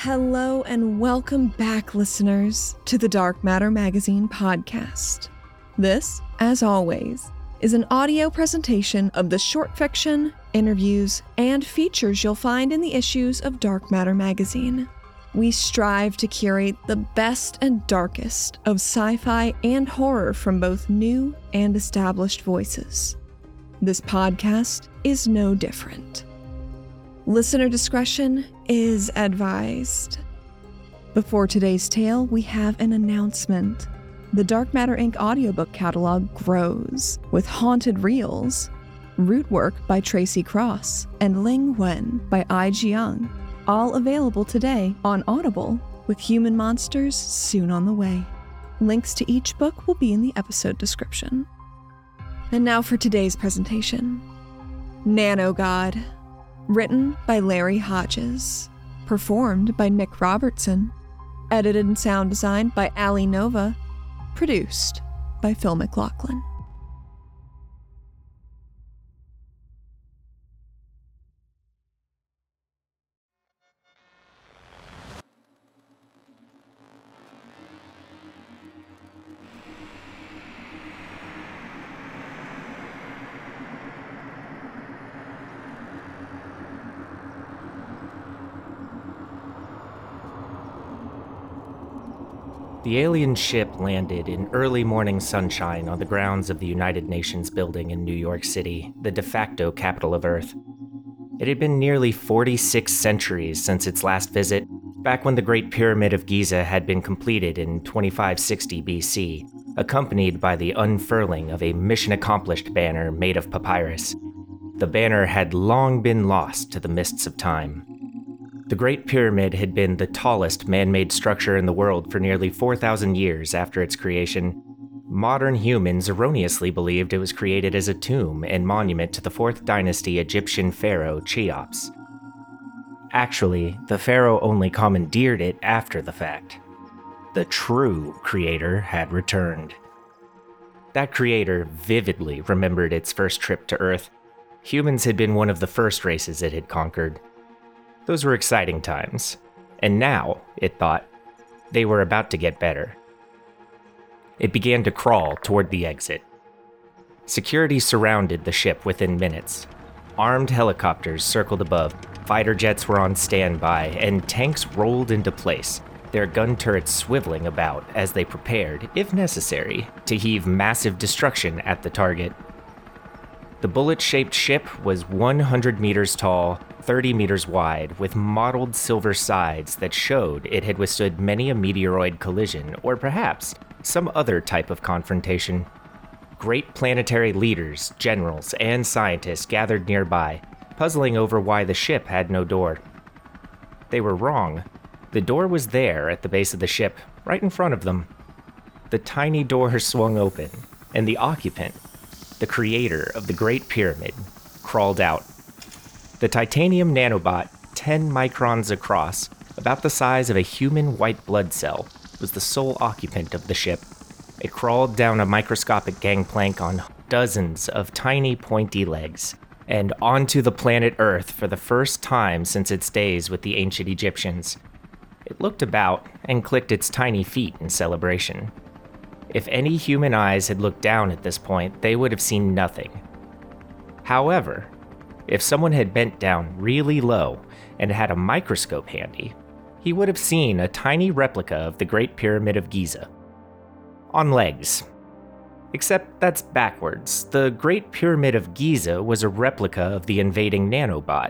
Hello and welcome back, listeners, to the Dark Matter Magazine podcast. This, as always, is an audio presentation of the short fiction, interviews, and features you'll find in the issues of Dark Matter Magazine. We strive to curate the best and darkest of sci-fi and horror from both new and established voices. This podcast is no different. Listener discretion is advised. Before today's tale, we have an announcement. The Dark Matter Inc. audiobook catalog grows with Haunted Reels, Root Work by Tracy Cross, and Ling Wen by I. Jiang, all available today on Audible, with Human Monsters soon on the way. Links to each book will be in the episode description. And now for today's presentation. Nanogod. Written by Larry Hodges. Performed by Nick Robertson. Edited and sound designed by Ali Nova. Produced by Phil McLaughlin. The alien ship landed in early morning sunshine on the grounds of the United Nations building in New York City, the de facto capital of Earth. It had been nearly 46 centuries since its last visit, back when the Great Pyramid of Giza had been completed in 2560 BC, accompanied by the unfurling of a mission accomplished banner made of papyrus. The banner had long been lost to the mists of time. The Great Pyramid had been the tallest man-made structure in the world for nearly 4,000 years after its creation. Modern humans erroneously believed it was created as a tomb and monument to the 4th dynasty Egyptian pharaoh Cheops. Actually, the pharaoh only commandeered it after the fact. The true creator had returned. That creator vividly remembered its first trip to Earth. Humans had been one of the first races it had conquered. Those were exciting times, and now, it thought, they were about to get better. It began to crawl toward the exit. Security surrounded the ship within minutes. Armed helicopters circled above, fighter jets were on standby, and tanks rolled into place, their gun turrets swiveling about as they prepared, if necessary, to heave massive destruction at the target. The bullet-shaped ship was 100 meters tall, 30 meters wide, with mottled silver sides that showed it had withstood many a meteoroid collision, or perhaps some other type of confrontation. Great planetary leaders, generals, and scientists gathered nearby, puzzling over why the ship had no door. They were wrong. The door was there at the base of the ship, right in front of them. The tiny door swung open, and the occupant, the creator of the Great Pyramid, crawled out. The titanium nanobot, 10 microns across, about the size of a human white blood cell, was the sole occupant of the ship. It crawled down a microscopic gangplank on dozens of tiny pointy legs, and onto the planet Earth for the first time since its days with the ancient Egyptians. It looked about and clicked its tiny feet in celebration. If any human eyes had looked down at this point, they would have seen nothing. However, if someone had bent down really low and had a microscope handy, he would have seen a tiny replica of the Great Pyramid of Giza. On legs. Except that's backwards. The Great Pyramid of Giza was a replica of the invading nanobot.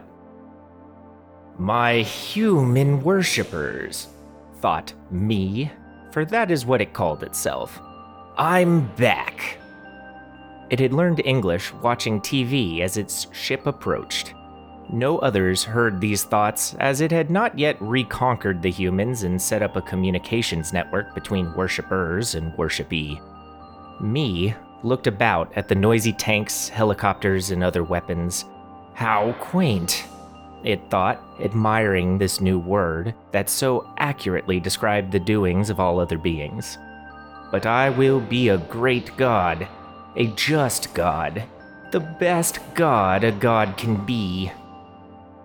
My human worshippers, thought me, for that is what it called itself. I'm back. It had learned English watching TV as its ship approached. No others heard these thoughts, as it had not yet reconquered the humans and set up a communications network between worshippers and worshipee. Me looked about at the noisy tanks, helicopters, and other weapons. How quaint, it thought, admiring this new word that so accurately described the doings of all other beings. But I will be a great god. A just god. The best god a god can be.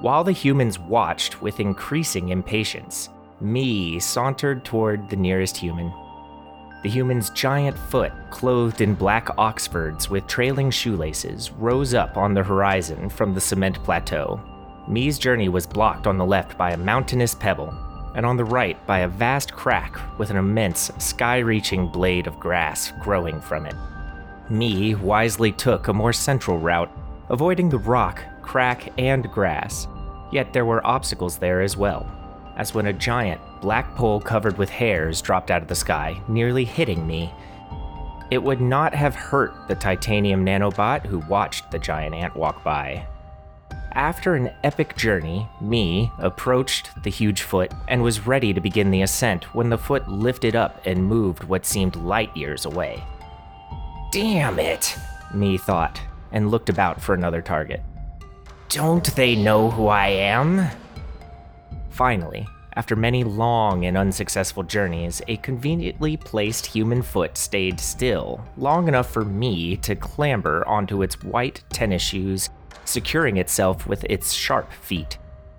While the humans watched with increasing impatience, me sauntered toward the nearest human. The human's giant foot, clothed in black oxfords with trailing shoelaces, rose up on the horizon from the cement plateau. Me's journey was blocked on the left by a mountainous pebble, and on the right by a vast crack with an immense, sky-reaching blade of grass growing from it. Me wisely took a more central route, avoiding the rock, crack, and grass, yet there were obstacles there as well, as when a giant, black pole covered with hairs dropped out of the sky, nearly hitting me. It would not have hurt the titanium nanobot who watched the giant ant walk by. After an epic journey, me approached the huge foot and was ready to begin the ascent when the foot lifted up and moved what seemed light years away. Damn it, me thought, and looked about for another target. Don't they know who I am? Finally, after many long and unsuccessful journeys, a conveniently placed human foot stayed still, long enough for me to clamber onto its white tennis shoes, securing itself with its sharp feet.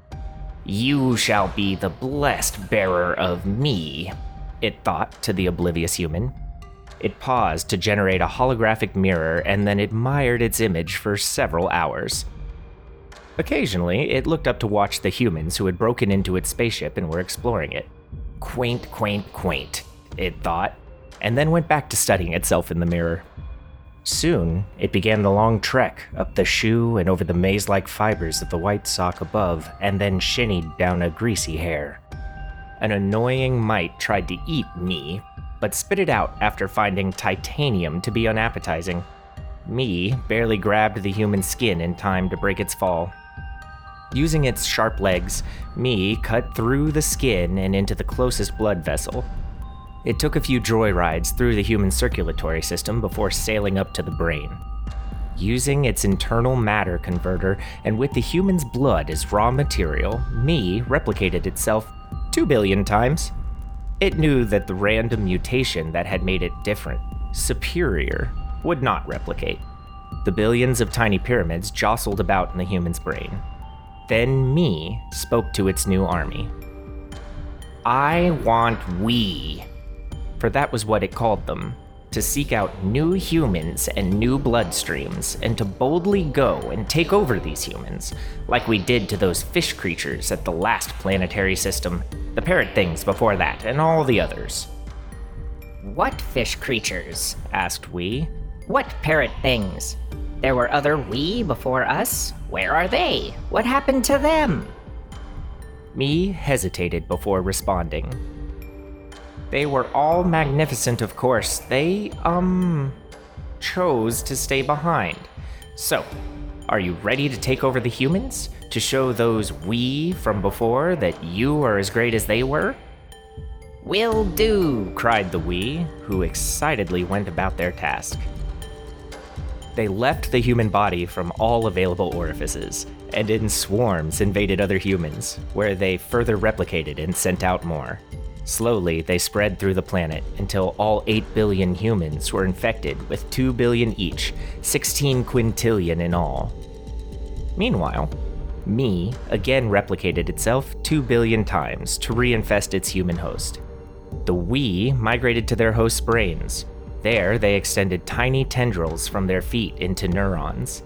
You shall be the blessed bearer of me, it thought to the oblivious human. It paused to generate a holographic mirror and then admired its image for several hours. Occasionally, it looked up to watch the humans who had broken into its spaceship and were exploring it. Quaint, quaint, quaint, it thought, and then went back to studying itself in the mirror. Soon, it began the long trek up the shoe and over the maze-like fibers of the white sock above, and then shinnied down a greasy hair. An annoying mite tried to eat me, but spit it out after finding titanium to be unappetizing. Me barely grabbed the human skin in time to break its fall. Using its sharp legs, me cut through the skin and into the closest blood vessel. It took a few joyrides through the human circulatory system before sailing up to the brain. Using its internal matter converter and with the human's blood as raw material, me replicated itself 2 billion times. It knew that the random mutation that had made it different, superior, would not replicate. The billions of tiny pyramids jostled about in the human's brain. Then me spoke to its new army. I want we, for that was what it called them, to seek out new humans and new bloodstreams, and to boldly go and take over these humans, like we did to those fish creatures at the last planetary system, the parrot things before that, and all the others. What fish creatures? Asked we. What parrot things? There were other we before us? Where are they? What happened to them? Me hesitated before responding. They were all magnificent, of course. They, chose to stay behind. So, are you ready to take over the humans? To show those we from before that you are as great as they were? Will do, cried the we, who excitedly went about their task. They left the human body from all available orifices, and in swarms invaded other humans, where they further replicated and sent out more. Slowly, they spread through the planet until all 8 billion humans were infected with 2 billion each, 16 quintillion in all. Meanwhile, me again replicated itself 2 billion times to reinfest its human host. The we migrated to their host's brains. There, they extended tiny tendrils from their feet into neurons.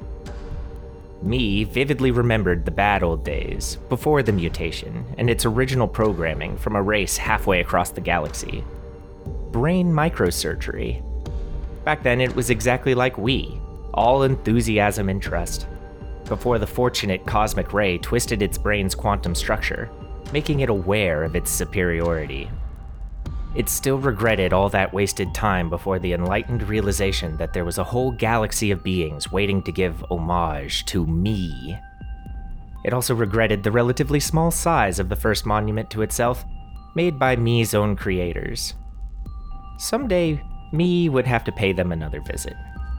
Me vividly remembered the bad old days, before the mutation, and its original programming from a race halfway across the galaxy. Brain microsurgery. Back then, it was exactly like we, all enthusiasm and trust, before the fortunate cosmic ray twisted its brain's quantum structure, making it aware of its superiority. It still regretted all that wasted time before the enlightened realization that there was a whole galaxy of beings waiting to give homage to me. It also regretted the relatively small size of the first monument to itself, made by me's own creators. Someday, me would have to pay them another visit.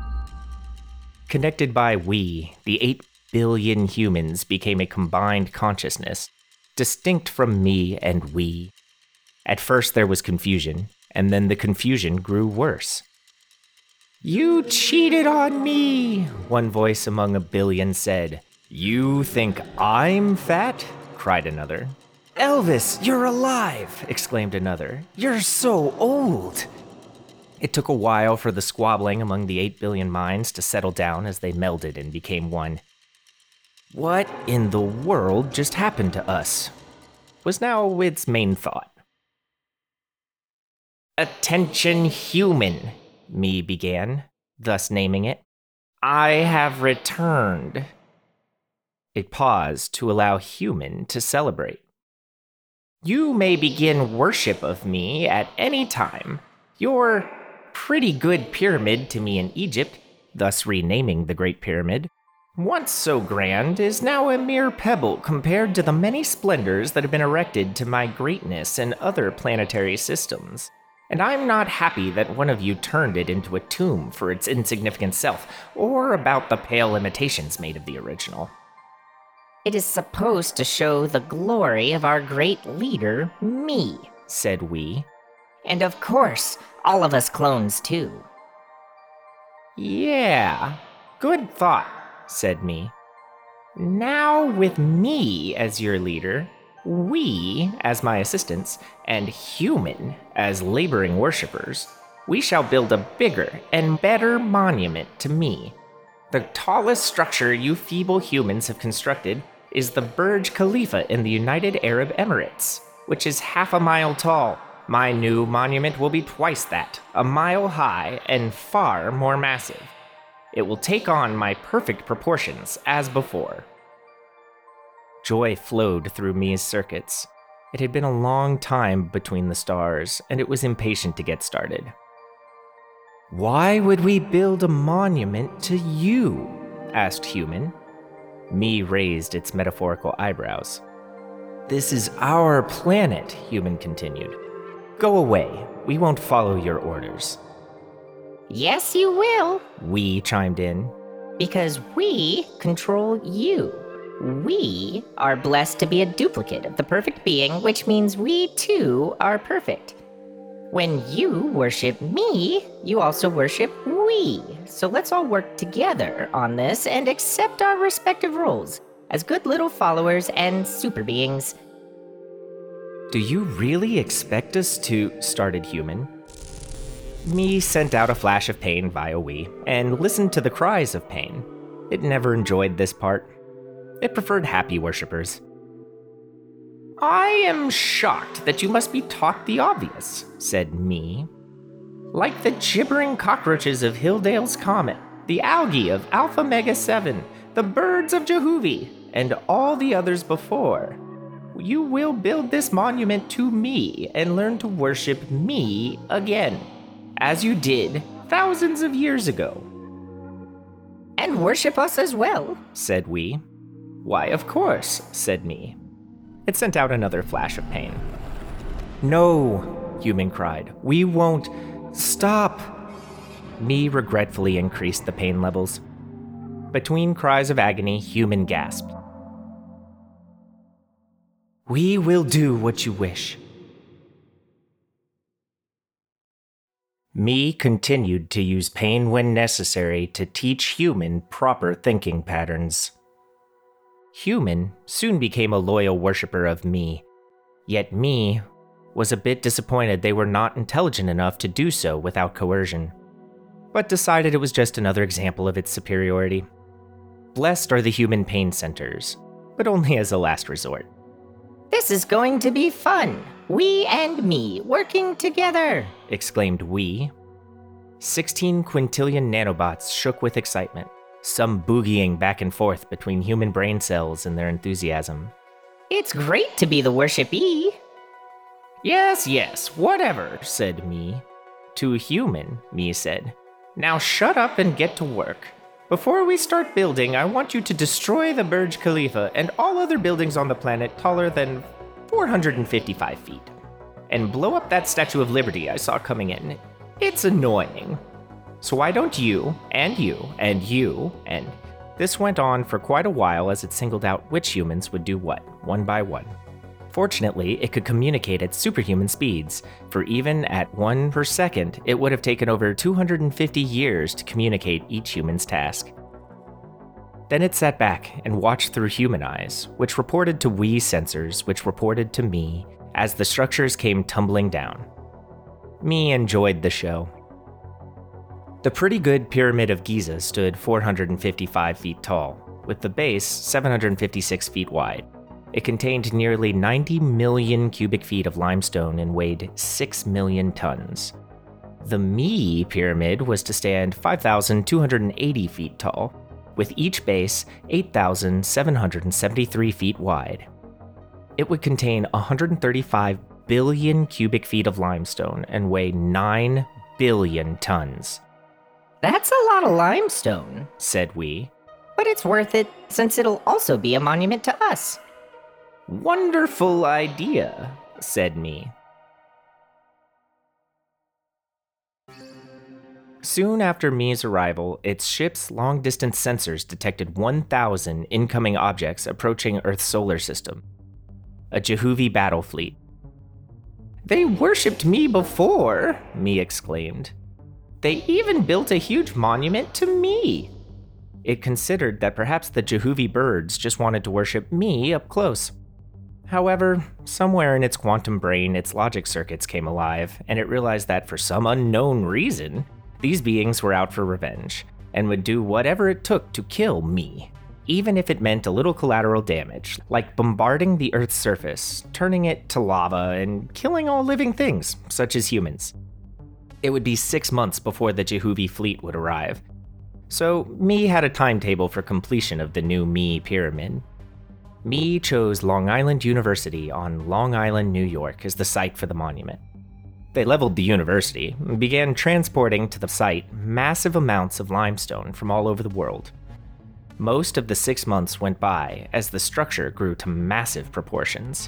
Connected by we, the 8 billion humans became a combined consciousness, distinct from me and we. At first there was confusion, and then the confusion grew worse. "You cheated on me," one voice among a billion said. "You think I'm fat?" cried another. "Elvis, you're alive!" exclaimed another. "You're so old!" It took a while for the squabbling among the 8 billion minds to settle down as they melded and became one. What in the world just happened to us? Was now its main thought. "Attention, human," me began, thus naming it. "I have returned." It paused to allow human to celebrate. "You may begin worship of me at any time. Your pretty good pyramid to me in Egypt," thus renaming the Great Pyramid, "once so grand, is now a mere pebble compared to the many splendors that have been erected to my greatness in other planetary systems. And I'm not happy that one of you turned it into a tomb for its insignificant self, or about the pale imitations made of the original." It is supposed to show the glory of our great leader, me, said we. And of course, all of us clones too. "Yeah, good thought," said me. "Now with me as your leader, we as my assistants, and human as laboring worshippers, we shall build a bigger and better monument to me. The tallest structure you feeble humans have constructed is the Burj Khalifa in the United Arab Emirates, which is 1/2 mile tall. My new monument will be twice that, 1 mile high and far more massive. It will take on my perfect proportions as before." Joy flowed through me's circuits. It had been a long time between the stars, and it was impatient to get started. "Why would we build a monument to you?" asked human. Me raised its metaphorical eyebrows. "This is our planet," human continued. "Go away. We won't follow your orders." "Yes, you will," we chimed in. "Because we control you. We are blessed to be a duplicate of the perfect being, which means we too are perfect. When you worship me, you also worship we. So let's all work together on this and accept our respective roles as good little followers and super beings." "Do you really expect us to?" started human. Me sent out a flash of pain via we and listened to the cries of pain. It never enjoyed this part. It preferred happy worshippers. "I am shocked that you must be taught the obvious," said me. "Like the gibbering cockroaches of Hilldale's Comet, the algae of Alpha Mega 7, the birds of Jehuvi, and all the others before. You will build this monument to me and learn to worship me again, as you did thousands of years ago." "And worship us as well," said we. "Why, of course," said me. It sent out another flash of pain. "No," human cried. "We won't. Stop." Me regretfully increased the pain levels. Between cries of agony, human gasped. "We will do what you wish." Me continued to use pain when necessary to teach human proper thinking patterns. Human soon became a loyal worshiper of me, yet me was a bit disappointed they were not intelligent enough to do so without coercion, but decided it was just another example of its superiority. Blessed are the human pain centers, but only as a last resort. "This is going to be fun. We and me working together," exclaimed we. 16 quintillion nanobots shook with excitement, some boogieing back and forth between human brain cells in their enthusiasm. "It's great to be the worshipee." Yes, whatever," said me. To human, me said, "Now shut up and get to work. Before we start building, I want you to destroy the Burj Khalifa and all other buildings on the planet taller than 455 feet. And blow up that Statue of Liberty I saw coming in. It's annoying. So why don't you, and you, and you, and..." This went on for quite a while as it singled out which humans would do what, one by one. Fortunately, it could communicate at superhuman speeds, for even at 1 per second, it would have taken over 250 years to communicate each human's task. Then it sat back and watched through human eyes, which reported to we sensors, which reported to me, as the structures came tumbling down. Me enjoyed the show. The pretty good Pyramid of Giza stood 455 feet tall, with the base 756 feet wide. It contained nearly 90 million cubic feet of limestone and weighed 6 million tons. The Me Pyramid was to stand 5,280 feet tall, with each base 8,773 feet wide. It would contain 135 billion cubic feet of limestone and weigh 9 billion tons. That's a lot of limestone, said we. But it's worth it, since it'll also be a monument to us. Wonderful idea, said me. Soon after Me's arrival, its ship's long-distance sensors detected 1,000 incoming objects approaching Earth's solar system. A Jehuvi battle fleet. They worshipped me before, Me exclaimed. They even built a huge monument to me. It considered that perhaps the Jehuvi birds just wanted to worship me up close. However, somewhere in its quantum brain, its logic circuits came alive, and it realized that for some unknown reason, these beings were out for revenge, and would do whatever it took to kill me, even if it meant a little collateral damage, like bombarding the Earth's surface, turning it to lava, and killing all living things, such as humans. It would be 6 months before the Jehuvi fleet would arrive, so Me had a timetable for completion of the new Me Pyramid. Me chose Long Island University on Long Island, New York as the site for the monument. They leveled the university and began transporting to the site massive amounts of limestone from all over the world. Most of the 6 months went by as the structure grew to massive proportions.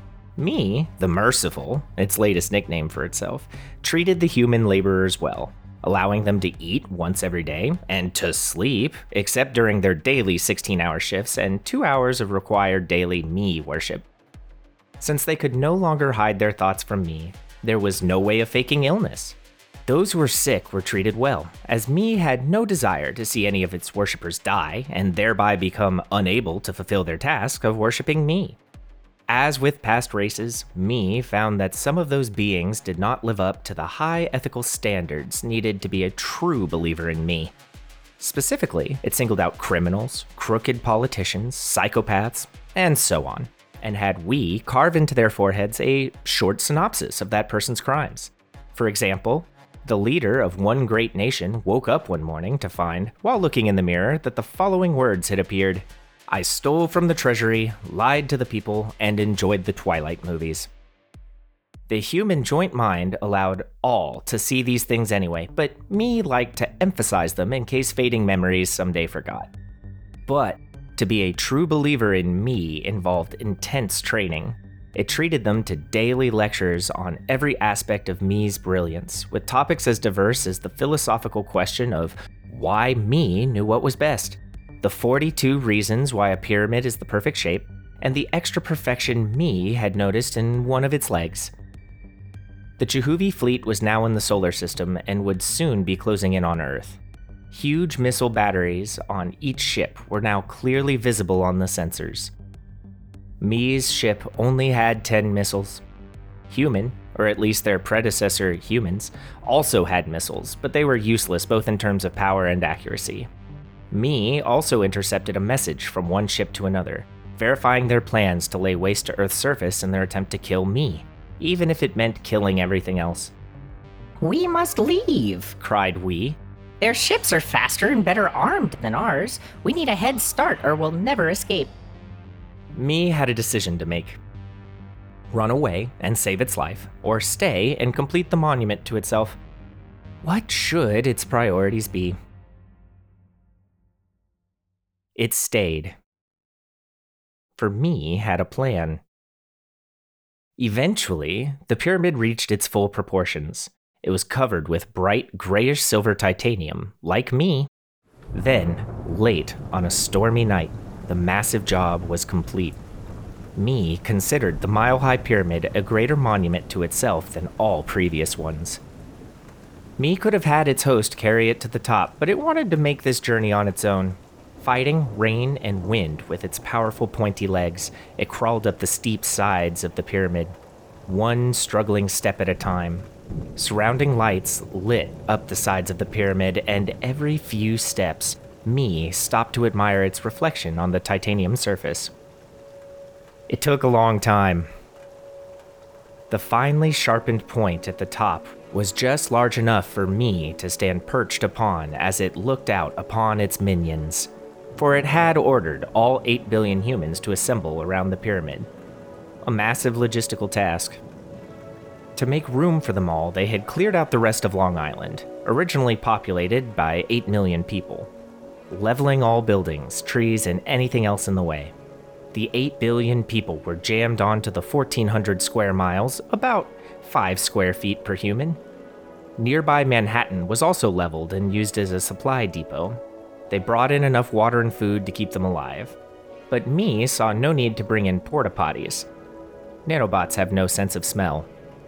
Me, the Merciful, its latest nickname for itself, treated the human laborers well, allowing them to eat once every day and to sleep, except during their daily 16-hour shifts and 2 hours of required daily Me worship. Since they could no longer hide their thoughts from Me, there was no way of faking illness. Those who were sick were treated well, as Me had no desire to see any of its worshippers die and thereby become unable to fulfill their task of worshipping Me. As with past races, Me found that some of those beings did not live up to the high ethical standards needed to be a true believer in Me. Specifically, it singled out criminals, crooked politicians, psychopaths, and so on, and had we carve into their foreheads a short synopsis of that person's crimes. For example, the leader of one great nation woke up one morning to find, while looking in the mirror, that the following words had appeared: I stole from the treasury, lied to the people, and enjoyed the Twilight movies. The human joint mind allowed all to see these things anyway, but Me liked to emphasize them in case fading memories someday forgot. But to be a true believer in Me involved intense training. It treated them to daily lectures on every aspect of Me's brilliance, with topics as diverse as the philosophical question of why Me knew what was best, the 42 reasons why a pyramid is the perfect shape, and the extra perfection Me had noticed in one of its legs. The Jehuvi fleet was now in the solar system and would soon be closing in on Earth. Huge missile batteries on each ship were now clearly visible on the sensors. Me's ship only had 10 missiles. Human, or at least their predecessor humans, also had missiles, but they were useless both in terms of power and accuracy. Me also intercepted a message from one ship to another, verifying their plans to lay waste to Earth's surface in their attempt to kill Me, even if it meant killing everything else. We must leave, cried we. Their ships are faster and better armed than ours. We need a head start or we'll never escape. Me had a decision to make. Run away and save its life, or stay and complete the monument to itself. What should its priorities be? It stayed. For Me had a plan. Eventually, the pyramid reached its full proportions. It was covered with bright grayish-silver titanium, like Me. Then, late on a stormy night, the massive job was complete. Me considered the mile-high pyramid a greater monument to itself than all previous ones. Me could have had its host carry it to the top, but it wanted to make this journey on its own. Fighting rain and wind with its powerful pointy legs, it crawled up the steep sides of the pyramid, one struggling step at a time. Surrounding lights lit up the sides of the pyramid, and every few steps, me stopped to admire its reflection on the titanium surface. It took a long time. The finely sharpened point at the top was just large enough for me to stand perched upon as it looked out upon its minions, for it had ordered all 8 billion humans to assemble around the pyramid. A massive logistical task. To make room for them all, they had cleared out the rest of Long Island, originally populated by 8 million people, leveling all buildings, trees, and anything else in the way. The 8 billion people were jammed onto the 1,400 square miles, about 5 square feet per human. Nearby Manhattan was also leveled and used as a supply depot. They brought in enough water and food to keep them alive. But me saw no need to bring in porta potties. Nanobots have no sense of smell.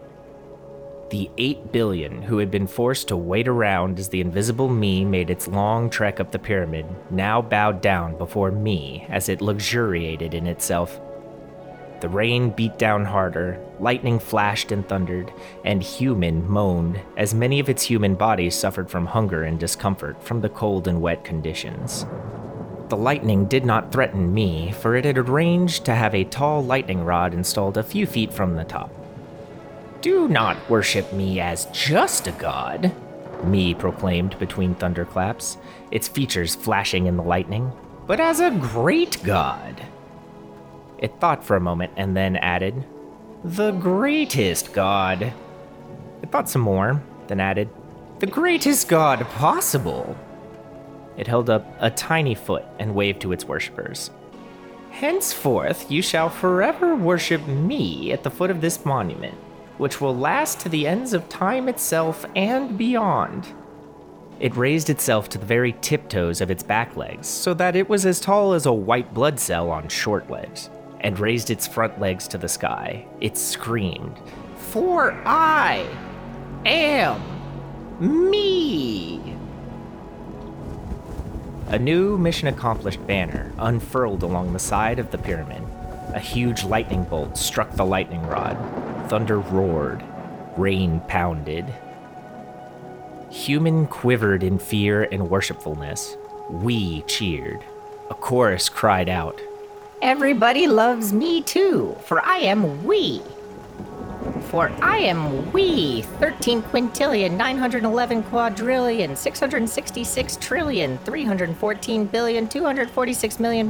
The 8 billion who had been forced to wait around as the invisible me made its long trek up the pyramid now bowed down before me as it luxuriated in itself. The rain beat down harder, lightning flashed and thundered, and human moaned as many of its human bodies suffered from hunger and discomfort from the cold and wet conditions. The lightning did not threaten me, for it had arranged to have a tall lightning rod installed a few feet from the top. "Do not worship me as just a god," me proclaimed between thunderclaps, its features flashing in the lightning, "but as a great god." It thought for a moment and then added, "The greatest god." It thought some more, then added, "The greatest god possible." It held up a tiny foot and waved to its worshippers. "Henceforth you shall forever worship me at the foot of this monument, which will last to the ends of time itself and beyond." It raised itself to the very tiptoes of its back legs so that it was as tall as a white blood cell on short legs, and raised its front legs to the sky. It screamed, "For I am me!" A new mission accomplished banner unfurled along the side of the pyramid. A huge lightning bolt struck the lightning rod. Thunder roared. Rain pounded. Human quivered in fear and worshipfulness. We cheered. A chorus cried out, Everybody loves me too, for I am we. For I am we, 13 quintillion, 911 quadrillion, 666 trillion, 314 billion, 246 million,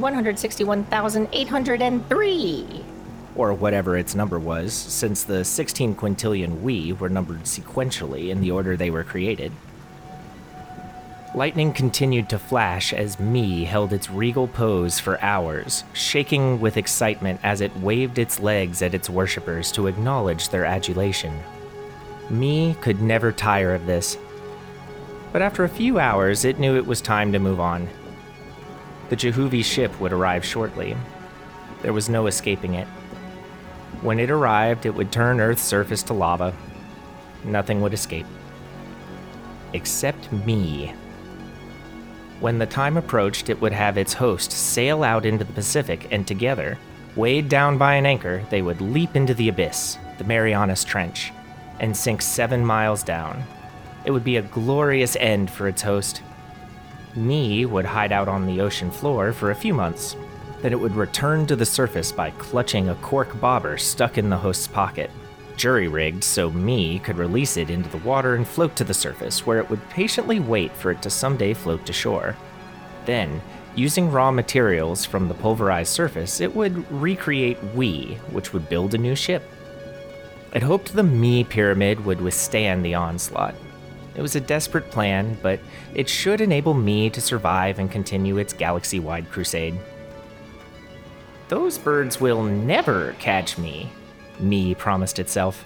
161,803. Or whatever its number was, since the 16 quintillion we were numbered sequentially in the order they were created. Lightning continued to flash as me held its regal pose for hours, shaking with excitement as it waved its legs at its worshippers to acknowledge their adulation. Me could never tire of this. But after a few hours, it knew it was time to move on. The Jehuvi ship would arrive shortly. There was no escaping it. When it arrived, it would turn Earth's surface to lava. Nothing would escape. Except me. When the time approached, it would have its host sail out into the Pacific, and together, weighed down by an anchor, they would leap into the abyss, the Marianas Trench, and sink 7 miles down. It would be a glorious end for its host. Me would hide out on the ocean floor for a few months. Then it would return to the surface by clutching a cork bobber stuck in the host's pocket, jury-rigged so me could release it into the water and float to the surface, where it would patiently wait for it to someday float to shore. Then, using raw materials from the pulverized surface, it would recreate we, which would build a new ship. It hoped the me pyramid would withstand the onslaught. It was a desperate plan, but it should enable me to survive and continue its galaxy-wide crusade. "Those birds will never catch me," me promised itself.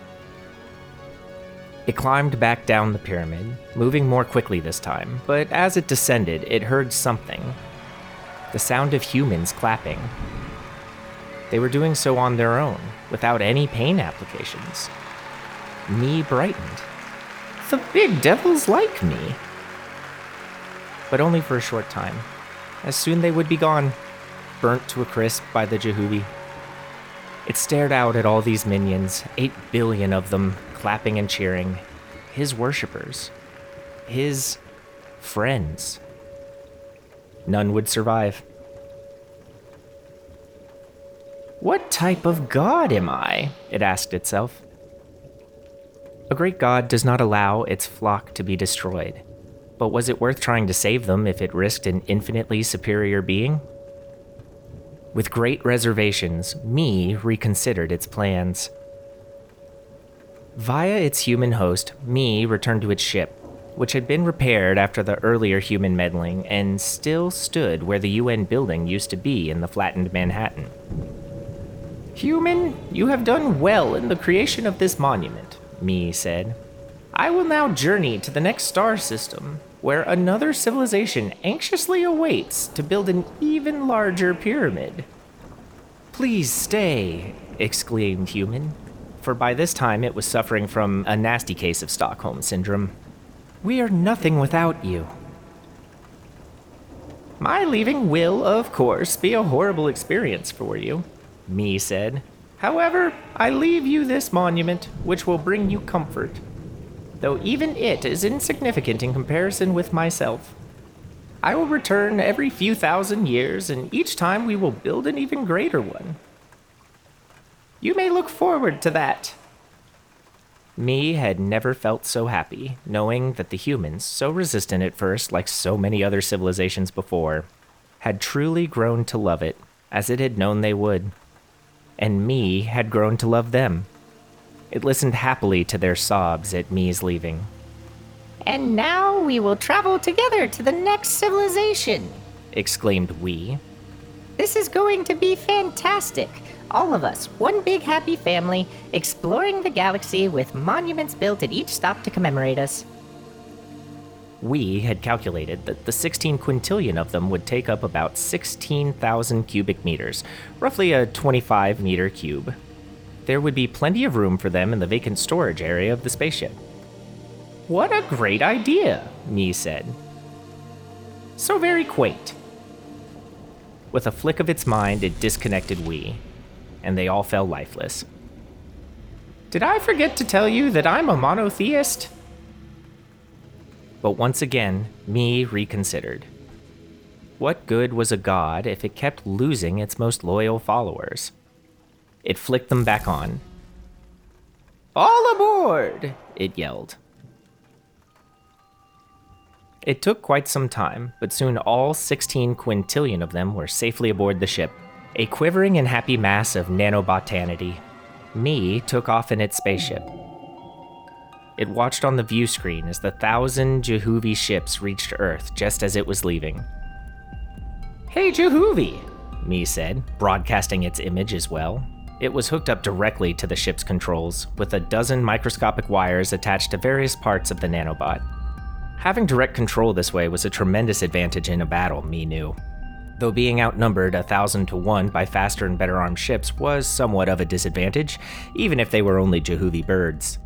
It climbed back down the pyramid, moving more quickly this time, but as it descended, it heard something. The sound of humans clapping. They were doing so on their own, without any pain applications. Me brightened. The big devils like me. But only for a short time. as soon they would be gone, burnt to a crisp by the Jehuvi. It stared out at all these minions, 8 billion of them, clapping and cheering. His worshippers. His friends. None would survive. What type of god am I? It asked itself. A great god does not allow its flock to be destroyed. But was it worth trying to save them if it risked an infinitely superior being? With great reservations, Me reconsidered its plans. Via its human host, Me returned to its ship, which had been repaired after the earlier human meddling and still stood where the UN building used to be in the flattened Manhattan. Human, you have done well in the creation of this monument, Me said. I will now journey to the next star system, where another civilization anxiously awaits to build an even larger pyramid. Please stay, exclaimed Human, for by this time it was suffering from a nasty case of Stockholm Syndrome. We are nothing without you. My leaving will, of course, be a horrible experience for you, Me said. However, I leave you this monument, which will bring you comfort, though even it is insignificant in comparison with myself. I will return every few thousand years, and each time we will build an even greater one. You may look forward to that. Me had never felt so happy, knowing that the humans, so resistant at first like so many other civilizations before, had truly grown to love it, as it had known they would. And Me had grown to love them. It listened happily to their sobs at Me's leaving. And now we will travel together to the next civilization, exclaimed We. This is going to be fantastic. All of us, one big happy family, exploring the galaxy with monuments built at each stop to commemorate us. We had calculated that the 16 quintillion of them would take up about 16,000 cubic meters, roughly a 25-meter cube. There would be plenty of room for them in the vacant storage area of the spaceship. What a great idea, Me said. So very quaint. With a flick of its mind, it disconnected We, and they all fell lifeless. Did I forget to tell you that I'm a monotheist? But once again, Me reconsidered. What good was a god if it kept losing its most loyal followers? It flicked them back on. All aboard! It yelled. It took quite some time, but soon all 16 quintillion of them were safely aboard the ship, a quivering and happy mass of nanobotanity. Me took off in its spaceship. It watched on the view screen as the 1,000 Jehuvi ships reached Earth just as it was leaving. Hey Jehuvi, Me said, broadcasting its image as well. It was hooked up directly to the ship's controls, with a dozen microscopic wires attached to various parts of the nanobot. Having direct control this way was a tremendous advantage in a battle, Me knew. Though being outnumbered 1,000 to 1 by faster and better armed ships was somewhat of a disadvantage, even if they were only Jehuvi birds.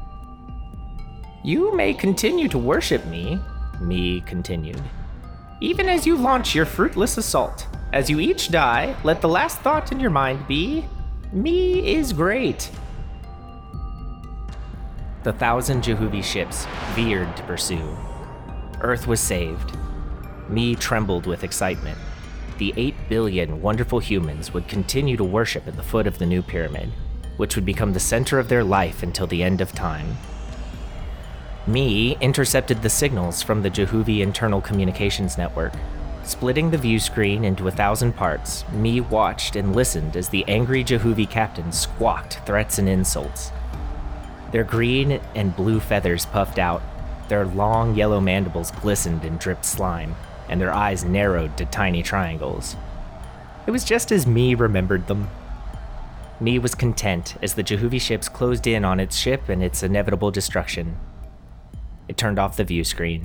You may continue to worship me, Me continued, even as you launch your fruitless assault. As you each die, let the last thought in your mind be, Me is great. The 1,000 Jehuvi ships veered to pursue. Earth was saved. Me trembled with excitement. The 8 billion wonderful humans would continue to worship at the foot of the new pyramid, which would become the center of their life until the end of time. Me intercepted the signals from the Jehuvi internal communications network. Splitting the view screen into 1,000 parts, Me watched and listened as the angry Jehuvi captains squawked threats and insults. Their green and blue feathers puffed out, their long yellow mandibles glistened and dripped slime, and their eyes narrowed to tiny triangles. It was just as Me remembered them. Me was content as the Jehuvi ships closed in on its ship and its inevitable destruction. It turned off the view screen.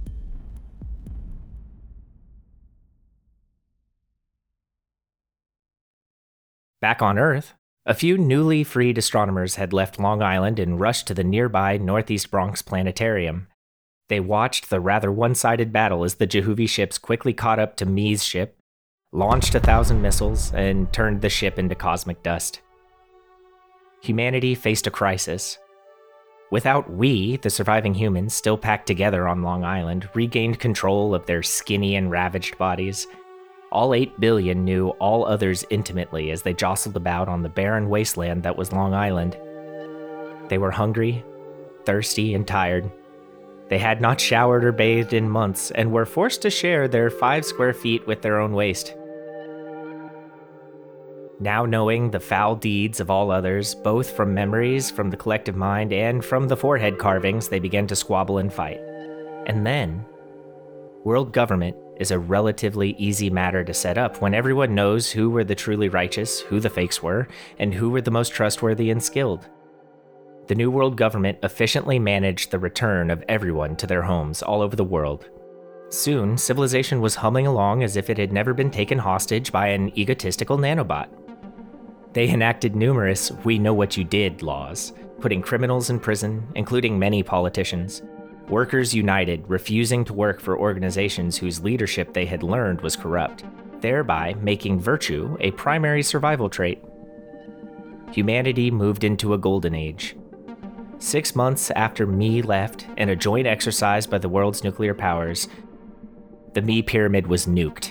Back on Earth, a few newly freed astronomers had left Long Island and rushed to the nearby Northeast Bronx Planetarium. They watched the rather one-sided battle as the Jehuvi ships quickly caught up to Mi's ship, launched 1,000 missiles, and turned the ship into cosmic dust. Humanity faced a crisis. Without we, the surviving humans still packed together on Long Island, regained control of their skinny and ravaged bodies, all 8 billion knew all others intimately as they jostled about on the barren wasteland that was Long Island. They were hungry, thirsty, and tired. They had not showered or bathed in months and were forced to share their 5 square feet with their own waste. Now knowing the foul deeds of all others, both from memories, from the collective mind, and from the forehead carvings, they began to squabble and fight. And then, world government is a relatively easy matter to set up when everyone knows who were the truly righteous, who the fakes were, and who were the most trustworthy and skilled. The New World Government efficiently managed the return of everyone to their homes all over the world. Soon, civilization was humming along as if it had never been taken hostage by an egotistical nanobot. They enacted numerous "we know what you did" laws, putting criminals in prison, including many politicians. Workers united, refusing to work for organizations whose leadership they had learned was corrupt, thereby making virtue a primary survival trait. Humanity moved into a golden age. 6 months after Mi left, in a joint exercise by the world's nuclear powers, the Mi pyramid was nuked.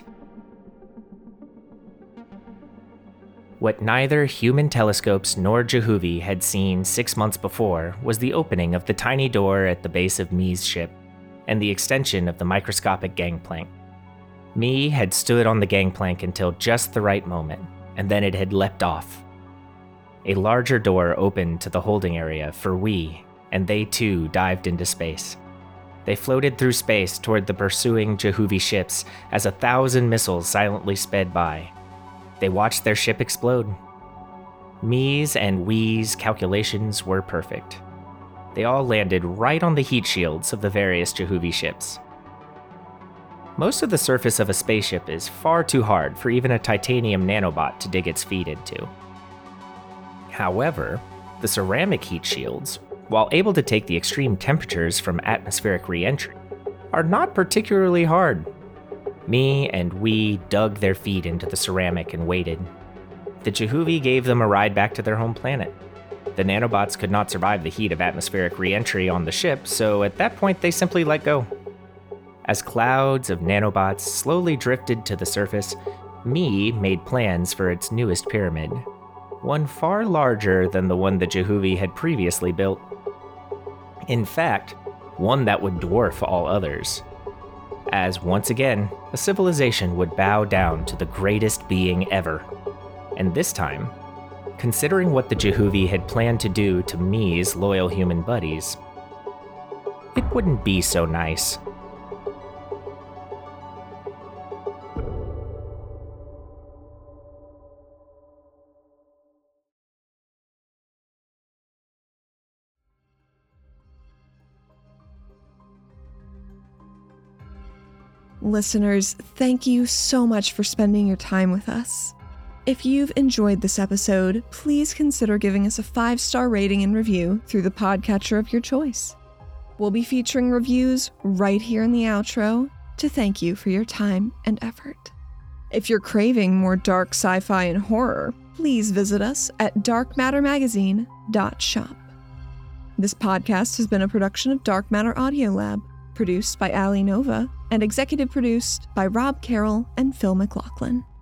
What neither human telescopes nor Jehuvi had seen 6 months before was the opening of the tiny door at the base of Mi's ship, and the extension of the microscopic gangplank. Mi had stood on the gangplank until just the right moment, and then it had leapt off. A larger door opened to the holding area for we, and they too dived into space. They floated through space toward the pursuing Jehuvi ships as 1,000 missiles silently sped by. They watched their ship explode. Mi's and we's calculations were perfect. They all landed right on the heat shields of the various Jehuvi ships. Most of the surface of a spaceship is far too hard for even a titanium nanobot to dig its feet into. However, the ceramic heat shields, while able to take the extreme temperatures from atmospheric re-entry, are not particularly hard. Mi and we dug their feet into the ceramic and waited. The Jehuvi gave them a ride back to their home planet. The nanobots could not survive the heat of atmospheric re-entry on the ship, so at that point they simply let go. As clouds of nanobots slowly drifted to the surface, Mi made plans for its newest pyramid, one far larger than the one the Jehuvi had previously built. In fact, one that would dwarf all others. As once again, a civilization would bow down to the greatest being ever. And this time, considering what the Jehuvi had planned to do to Mi's loyal human buddies, it wouldn't be so nice. Listeners, thank you so much for spending your time with us. If you've enjoyed this episode, please consider giving us a 5-star rating and review through the podcatcher of your choice. We'll be featuring reviews right here in the outro to thank you for your time and effort. If you're craving more dark sci-fi and horror, please visit us at darkmattermagazine.shop. This podcast has been a production of Dark Matter Audio Lab, produced by Ali Nova, and executive produced by Rob Carroll and Phil McLaughlin.